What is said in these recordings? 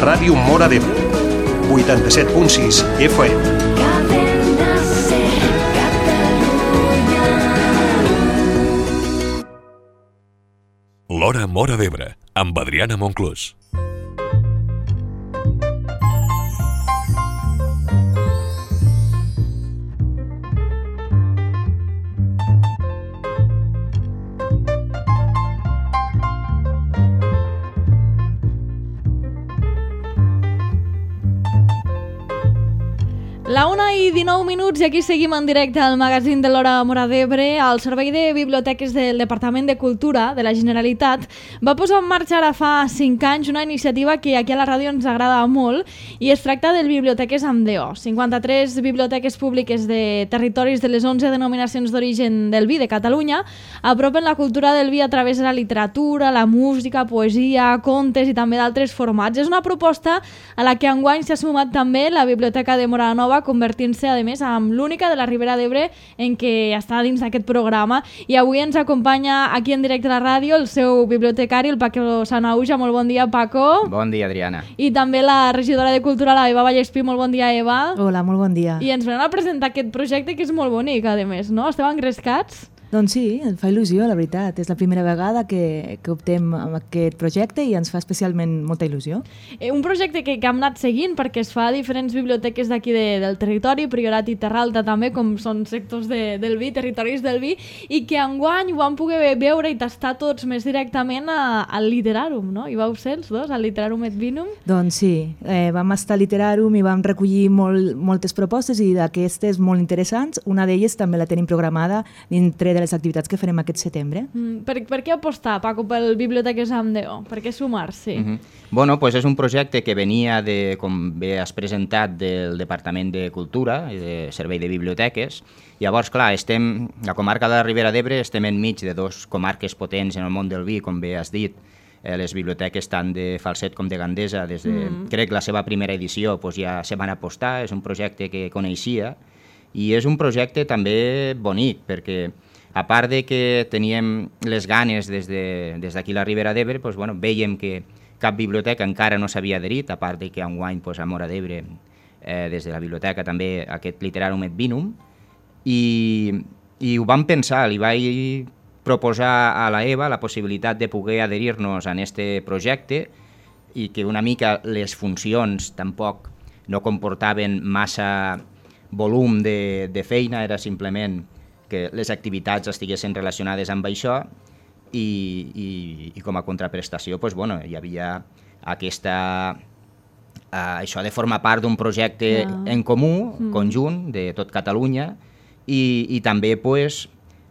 Ràdio Móra d'Ebre, 87.6 FM. L'Hora Móra d'Ebre, amb Adriana Monclús. La 1:19 i aquí seguim en directe al magazín de l'Hora Móra d'Ebre. El Servei de Biblioteques del Departament de Cultura de la Generalitat va posar en marxa ara fa 5 anys una iniciativa que aquí a la ràdio ens agrada molt i es tracta del Biblioteques amb DO. 53 biblioteques públiques de territoris de les 11 denominacions d'origen del vi de Catalunya apropen la cultura del vi a través de la literatura, la música, poesia, contes i també d'altres formats. És una proposta a la que enguany s'ha sumat també la Biblioteca de Móra la Nova, convertint-se, a més, en l'única de la Ribera d'Ebre en què està dins d'aquest programa. I avui ens acompanya aquí en directe a la ràdio el seu bibliotecari, el Paco Sanauja. Molt bon dia, Paco. Bon dia, Adriana. I també la regidora de Cultura, la Eva Vallespí. Molt bon dia, Eva. Hola, molt bon dia. I ens venen a presentar aquest projecte que és molt bonic, a més, no? Esteu engrescats? Doncs sí, em fa il·lusió, la veritat. És la primera vegada que optem amb aquest projecte i ens fa especialment molta il·lusió. Un projecte que hem anat seguint perquè es fa a diferents biblioteques d'aquí del territori, Priorat i Terralta també, com són sectors del vi, territoris del vi, i que enguany ho vam poder veure i tastar tots més directament al Literarum, no? I vau ser els dos, al Literarum et Vinum? Doncs sí, vam estar al Literarum i vam recollir moltes propostes i d'aquestes molt interessants. Una d'elles també la tenim programada dintre de les activitats que farem aquest setembre. Per què apostar, Paco, pel Biblioteques amb DO? Per què sumar-s'hi? Bueno, pues és un projecte que venia, com bé has presentat, del Departament de Cultura i de Servei de Biblioteques. Llavors, clar, la comarca de la Ribera d'Ebre estem enmig de dos comarques potents en el món del vi, com bé has dit. Les biblioteques tant de Falset com de Gandesa, des de, crec, la seva primera edició, pues ja se van apostar. És un projecte que coneixia i és un projecte també bonic, perquè a part de que teníem les ganes des d'aquí a la Ribera d'Ebre, doncs, bueno, veiem que cap biblioteca encara no s'havia adherit, a part de que enguany a Móra d'Ebre, des de la biblioteca també aquest Literarum et Vinum, i ho vam pensar, li vaig proposar a la Eva la possibilitat de poder adherir-nos a aquest projecte i que una mica les funcions tampoc no comportaven massa volum de feina, era simplement que les activitats estiguessin relacionades amb això i com a contraprestació doncs, bueno, hi havia això de formar part d'un projecte en comú, conjunt, de tot Catalunya i també pues,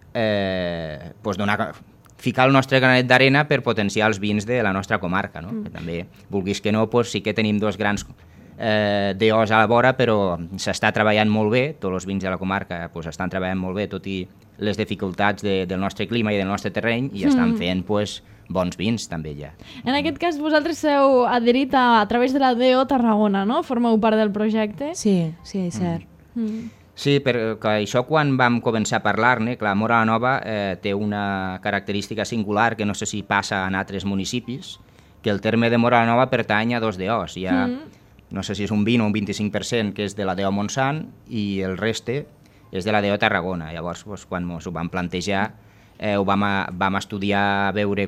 ficar el nostre granet d'arena per potenciar els vins de la nostra comarca. No? Que també, vulguis que no, pues, sí que tenim dos grans DOs a la vora, però s'està treballant molt bé, tots els vins de la comarca pues, estan treballant molt bé, tot i les dificultats del nostre clima i del nostre terreny, i estan fent pues, bons vins també ja. En aquest cas vosaltres heu adherit a través de la DO Tarragona, no? Formeu part del projecte? Sí, és cert. Sí, perquè això quan vam començar a parlar-ne, clar, Móra la Nova té una característica singular que no sé si passa en altres municipis, que el terme de Móra la Nova pertany a dos DOs. Hi ha, no sé si és un 20 o un 25% que és de la DO Montsant i el reste és de la DO Tarragona. Llavors, doncs, quan ens ho vam plantejar, ho vam estudiar a veure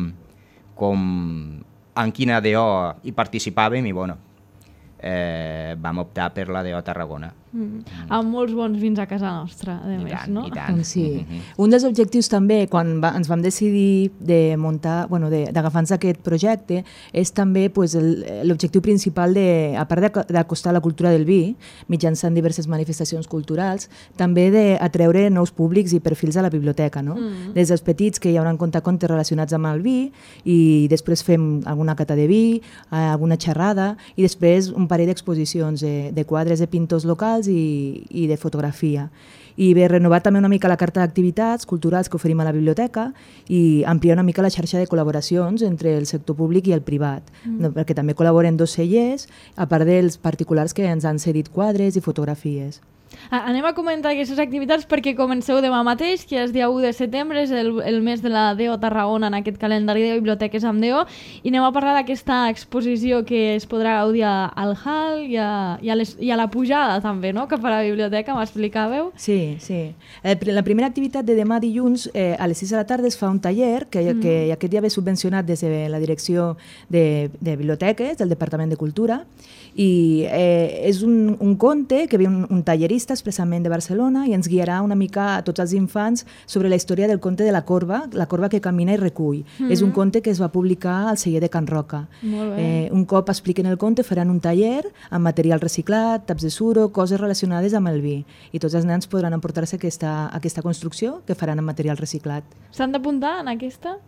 en quina DO hi participàvem i bueno, vam optar per la DO Tarragona. Amb molts bons vins a casa nostra, a més, no? I tant. Sí. Un dels objectius també, quan ens vam decidir de muntar, d'agafar-nos aquest projecte, és també l'objectiu principal, a part d'acostar la cultura del vi, mitjançant diverses manifestacions culturals, també d'atreure nous públics i perfils a la biblioteca, no? Des dels petits, que hi haurà contes relacionats amb el vi, i després fem alguna cata de vi, alguna xerrada, i després un parell d'exposicions de quadres de pintors locals i de fotografia. I bé, renovar també una mica la carta d'activitats culturals que oferim a la biblioteca i ampliar una mica la xarxa de col·laboracions entre el sector públic i el privat, perquè també col·laboren dos cellers, a part dels particulars que ens han cedit quadres i fotografies. Anem a comentar aquestes activitats perquè comenceu demà mateix, que és dia 1 de setembre, és el mes de la DO Tarragona en aquest calendari de biblioteques amb DO, i anem a parlar d'aquesta exposició que es podrà gaudir al hall i a la pujada també, no?, cap a la biblioteca, m'explicàveu? Sí, sí. La primera activitat de demà dilluns a les 6 de la tarda es fa un taller que aquest dia ve subvencionat des de la Direcció de Biblioteques del Departament de Cultura, i és un conte que ve un tallerista expressament de Barcelona i ens guiarà una mica a tots els infants sobre la història del conte de la corba que camina i recull. És un conte que es va publicar al celler de Can Roca. Un cop expliquen el conte faran un taller amb material reciclat, taps de suro, coses relacionades amb el vi, i tots els nens podran emportar-se aquesta construcció que faran amb material reciclat. S'han d'apuntar en aquesta?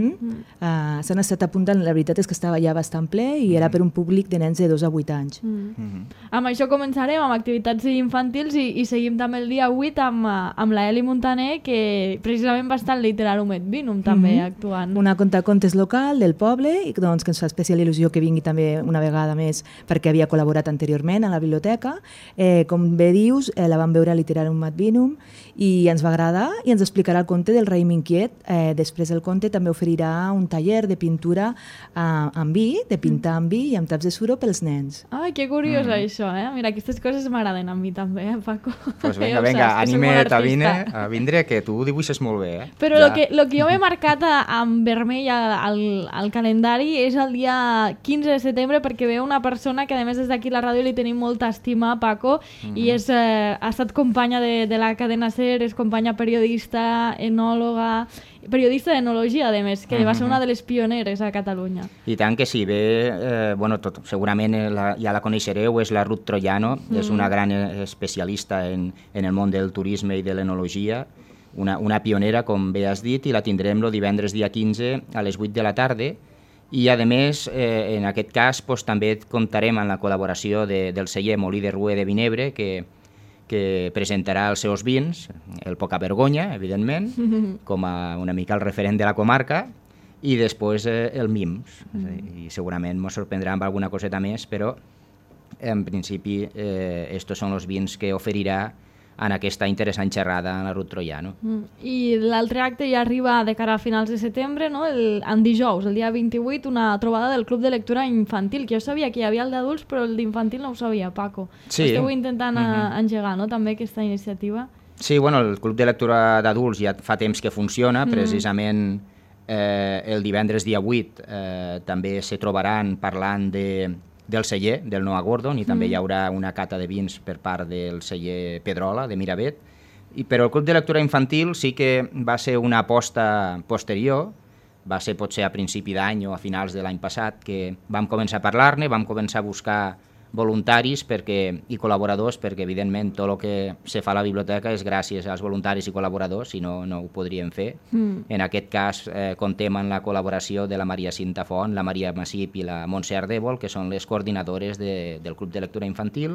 S'han estat apuntant, la veritat és que estava ja bastant ple i era per un públic de nens de 2 a 8 anys. Amb això començarem amb activitats infantils i seguim també el dia 8 amb la Eli Montaner, que precisament va estar al Literarum et Vinum també actuant. Una contacontes local del poble, i doncs, que ens fa especial il·lusió que vingui també una vegada més perquè havia col·laborat anteriorment a la biblioteca. Com bé dius, la vam veure al Literarum et Vinum i ens va agradar i ens explicarà el conte del raïm inquiet. Després del conte també oferirà un taller de pintura amb vi, de pintar amb vi i amb taps de suro pels nens. Ai, que curiós això, eh? Mira, aquestes coses m'agraden a mi també, Paco. Pues vinga, anima't a vindre, que tu dibuixes molt bé, eh? Però el que jo m'he marcat amb vermell al calendari és el dia 15 de setembre, perquè veu una persona que a més des d'aquí a la ràdio li tenim molta estima, Paco, i ha estat companya de la cadena SER, és companya periodista, enòloga, periodista d'enologia, a més, que va ser una de les pioneres a Catalunya. I tant que sí, segurament ja la coneixereu, és la Ruth Troiano, és una gran especialista en el món del turisme i de l'enologia, una pionera, com bé has dit, i la tindrem el divendres dia 15 a les 8 de la tarda, i a més, en aquest cas, també comptarem amb la col·laboració del celler Molí de Rué de Vinebre, que presentarà els seus vins, el Poca Vergonya, evidentment, com a una mica el referent de la comarca, i després el Mims. I segurament ens sorprendrà amb alguna coseta més, però en principi estos són els vins que oferirà en aquesta interessant xerrada en la Ruth Troiano. I l'altre acte ja arriba de cara a finals de setembre, no? En dijous, el dia 28, una trobada del Club de Lectura Infantil, que jo sabia que hi havia el d'adults, però el d'infantil no ho sabia, Paco. Sí. Esteu intentant engegar, no?, també aquesta iniciativa. Sí, bueno, el Club de Lectura d'adults ja fa temps que funciona, precisament el divendres dia 8 també se trobaran parlant del celler, del Noah Gordon, i també hi haurà una cata de vins per part del celler Pedrola, de Miravet. Però el Club de Lectura Infantil sí que va ser una aposta posterior, va ser potser a principi d'any o a finals de l'any passat, que vam començar a parlar-ne, vam començar a buscar voluntaris i col·laboradors, perquè evidentment tot el que se fa a la biblioteca és gràcies als voluntaris i col·laboradors, si no, no ho podríem fer. En aquest cas comptem amb la col·laboració de la Maria Cinta Font, la Maria Massip i la Montse Ardèvol, que són les coordinadores del Club de Lectura Infantil,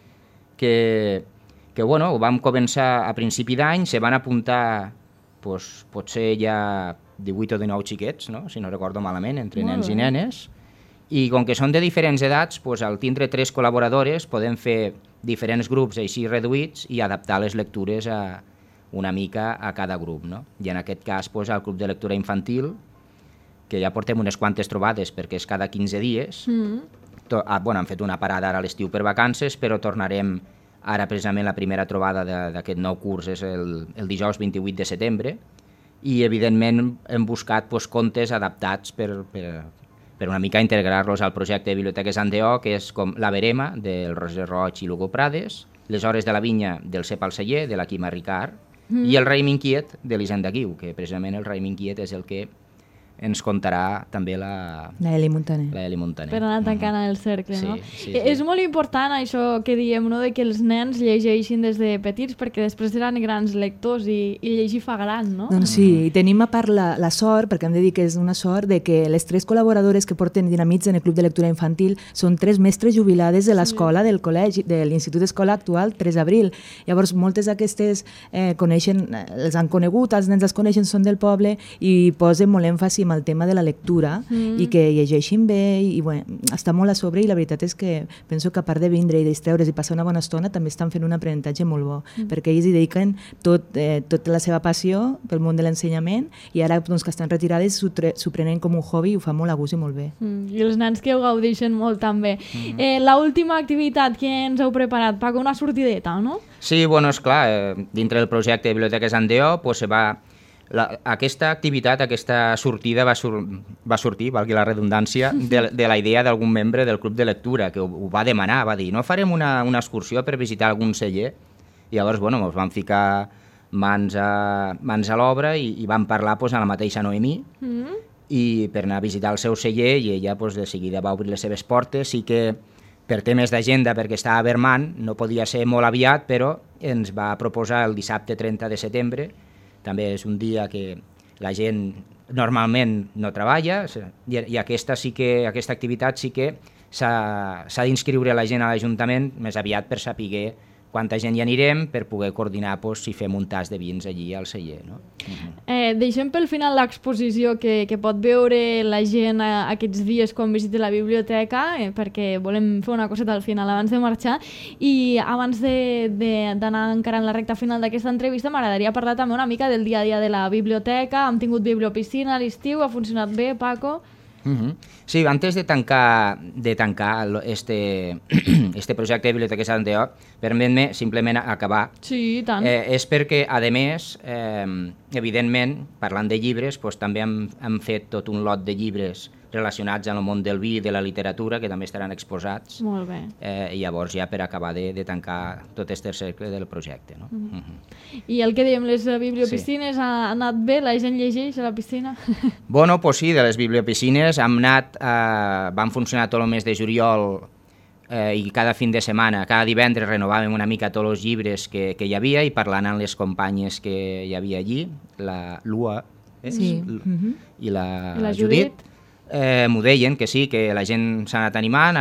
que bueno, ho vam començar a principi d'any, se van apuntar potser ja 18 o 19 xiquets, no? Si no recordo malament, entre nens i nenes. I com que són de diferents edats, al tindre 3 col·laboradores podem fer diferents grups així reduïts i adaptar les lectures una mica a cada grup, no? I en aquest cas al Club de Lectura Infantil, que ja portem unes quantes trobades perquè és cada 15 dies, hem fet una parada ara a l'estiu per vacances, però tornarem ara precisament la primera trobada d'aquest nou curs és el dijous 28 de setembre, i evidentment hem buscat contes adaptats per una mica integrar-los al projecte de Biblioteques Andeo, que és com La Verema, del Roger Roig i Lugo Prades, Les Hores de la Vinya, del Cep al Celler, de la Quima Ricard, i El raïm inquiet, de l'Hisenda Guiu, que precisament el raïm inquiet és el que ens contarà també la Eli Montaner. Per anar tancant el cercle, no? Sí. És molt important això que diem, no?, de que els nens llegeixin des de petits, perquè després seran grans lectors i llegir fa gran, no? Doncs sí, i tenim a part la sort, perquè hem de dir que és una sort, de que les 3 col·laboradores que porten Dinamits en el Club de Lectura Infantil són 3 mestres jubilades de l'escola del col·legi, de l'Institut Escola Actual 3 d'Abril. Llavors, moltes d'aquestes els han conegut, els nens els coneixen, són del poble i posen molt èmfasi moltíssim el tema de la lectura i que llegeixin bé i bueno, està molt a sobre i la veritat és que penso que a part de vindre i distreure's i passar una bona estona també estan fent un aprenentatge molt bo perquè ells hi dediquen tota la seva passió pel món de l'ensenyament i ara doncs, que estan retirades s'ho prenen com un hobby i ho fa molt a gust i molt bé. I els nens que ho gaudeixen molt també. L'última activitat que ens heu preparat, Paco, una sortideta, no? Sí, bueno, esclar, dintre del projecte de Biblioteques Andeo pues, aquesta activitat, aquesta sortida va sortir, valgui la redundància, de la idea d'algun membre del club de lectura que ho va demanar, va dir, no farem una excursió per visitar algun celler? I llavors, bueno, ens vam ficar mans a l'obra i vam parlar pues, a la mateixa Noemí i per anar a visitar el seu celler i ella pues, de seguida va obrir les seves portes. Sí que per temes d'agenda, perquè estava a Vermont, no podia ser molt aviat, però ens va proposar el dissabte 30 de setembre. També és un dia que la gent normalment no treballa i aquesta activitat sí que s'ha d'inscriure la gent a l'Ajuntament més aviat per saber quanta gent hi anirem per poder coordinar si fem un tas de vins allí al celler. No? Deixem pel final l'exposició que pot veure la gent aquests dies quan visiti la biblioteca, perquè volem fer una coseta al final abans de marxar, i abans d'anar encara en la recta final d'aquesta entrevista m'agradaria parlar també una mica del dia a dia de la biblioteca. Hem tingut bibliopiscina a l'estiu, ha funcionat bé, Paco? Sí, antes de tancar este projecte de Biblioteques Andeo, permet-me simplement acabar. Sí, i tant. És perquè, a més, evidentment, parlant de llibres, també hem fet tot un lot de llibres relacionats amb el món del vi i de la literatura, que també estaran exposats. Molt bé. I llavors ja per acabar de tancar tot aquest cercle del projecte. No? I el que dèiem, les bibliopiscines ha anat bé? La gent llegeix a la piscina? Bueno, pues sí, de les bibliopiscines van funcionar tot el mes de juliol i cada fin de setmana, cada divendres renovàvem una mica tots els llibres que hi havia i parlant amb les companyes que hi havia allí, la Lua i la Judit, m'ho deien que sí, que la gent s'ha anat animant,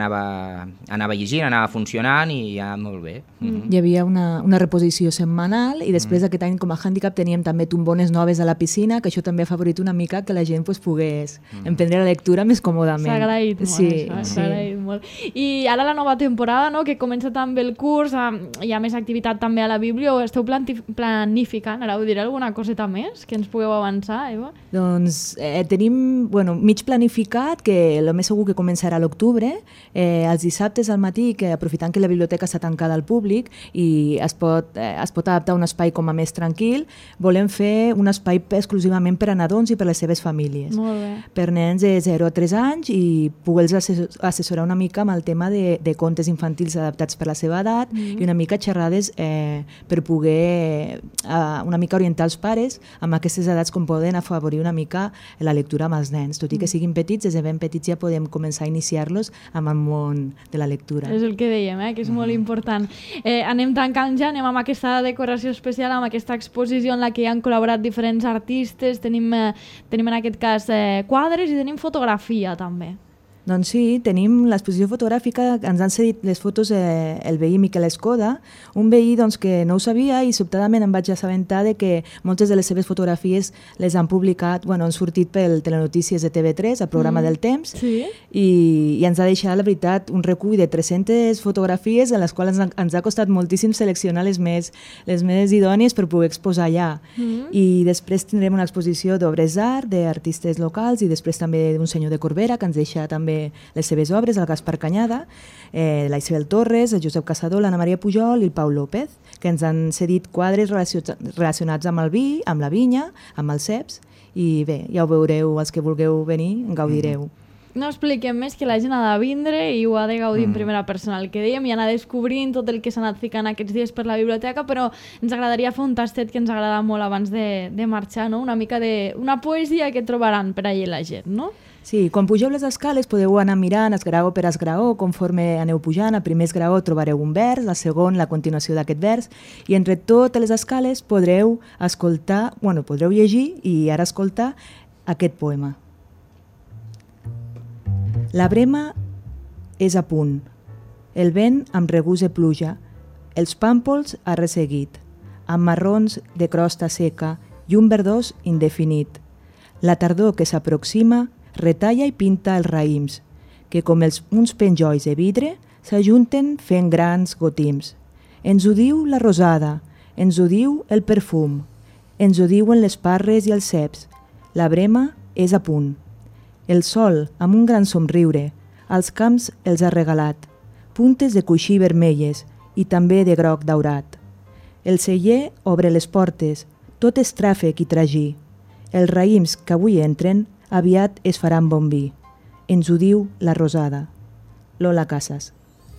anava llegint, anava funcionant i ja molt bé. Hi havia una reposició setmanal i després aquest any com a hàndicap teníem també tombones noves a la piscina, que això també ha favorit una mica que la gent pogués emprendre la lectura més còmodament. S'ha agraït molt, s'ha agraït molt. I ara la nova temporada, no?, que comença també el curs, hi ha més activitat també a la Bíblia, o esteu planificant, ara ho diré, alguna coseta més que ens pugueu avançar, Eva? Doncs tenim, mig planificat, que el més segur que començarà a l'octubre, els dissabtes al matí, que aprofitant que la biblioteca està tancada al públic i es pot adaptar a un espai com a més tranquil, volem fer un espai exclusivament per a nadons i per a les seves famílies. Molt bé. Per nens de 0 a 3 anys i poder-los assessorar una mica amb el tema de contes infantils adaptats per la seva edat i una mica xerrades per poder una mica orientar els pares amb aquestes edats com poden afavorir una mica la lectura amb els nens, tot i que siguin petits, des de ben petits ja podem començar a iniciar-los amb el món de la lectura. És el que dèiem, que és molt important. Anem tancant ja, anem amb aquesta decoració especial, amb aquesta exposició en la que hi han col·laborat diferents artistes, tenim en aquest cas quadres i tenim fotografia també. Doncs sí, tenim l'exposició fotogràfica, ens han cedit les fotos el veí Miquel Escoda, un veí que no ho sabia i sobtadament em vaig assabentar de que moltes de les seves fotografies les han publicat, han sortit pel Telenotícies de TV3, el programa del Temps, i ens ha deixat, la veritat, un recull de 300 fotografies en les quals ens ha costat moltíssim seleccionar les més idònies per poder exposar allà. I després tindrem una exposició d'obres d'art, d'artistes locals i després també d'un senyor de Corbera que ens deixa també les seves obres, el Gaspar Canyada, la Isabel Torres, el Josep Caçador, l'Anna Maria Pujol i el Pau López, que ens han cedit quadres relacionats amb el vi, amb la vinya, amb els ceps, i bé, ja ho veureu, els que vulgueu venir, en gaudireu. No expliquem més, que la gent ha de vindre i ho ha de gaudir en primera persona, el que dèiem, i anar descobrint tot el que s'ha anat ficant aquests dies per la biblioteca, però ens agradaria fer un tastet que ens agrada molt abans de marxar, no? Una mica una poesia que trobaran per allà la gent, no? Sí, quan pugeu les escales podeu anar mirant esgraó per esgraó, conforme aneu pujant. Al primer esgraó trobareu un vers, al segon la continuació d'aquest vers, i entre totes les escales podreu escoltar, podreu llegir i ara escoltar aquest poema. La brema és a punt, el vent amb regust de pluja, els pàmpols ha resseguit, amb marrons de crosta seca i un verdós indefinit. La tardor que s'aproxima retalla i pinta els raïms, que com uns penjolls de vidre s'ajunten fent grans gotims. Ens ho diu la rosada, ens ho diu el perfum, ens ho diuen les parres i els ceps. La brema és a punt. El sol, amb un gran somriure, als camps els ha regalat, puntes de coixí vermelles i també de groc daurat. El celler obre les portes, tot és tràfic i tragí. Els raïms que avui entren aviat es faran bon vi. Ens ho diu la rosada. Lola Casas.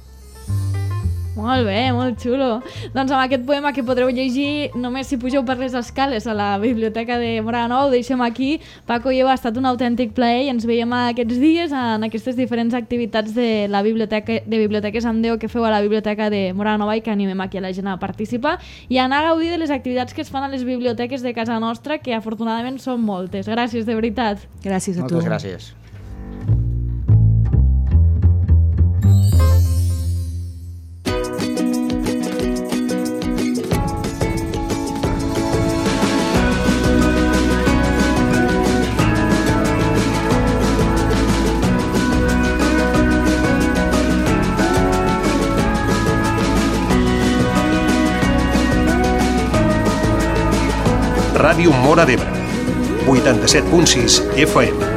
Molt bé, molt xulo. Doncs amb aquest poema que podreu llegir només si pugeu per les escales a la Biblioteca de Móra la Nova, ho deixem aquí. Paco i Eva, ha estat un autèntic plaer i ens veiem aquests dies en aquestes diferents activitats de la biblioteca de Biblioteques amb Déu que feu a la Biblioteca de Móra la Nova i que animem aquí a la gent a participar i a anar a gaudir de les activitats que es fan a les biblioteques de casa nostra, que afortunadament són moltes. Gràcies, de veritat. Gràcies a tu. Moltes gràcies. Ràdio Móra d'Ebre, 87.6 FM.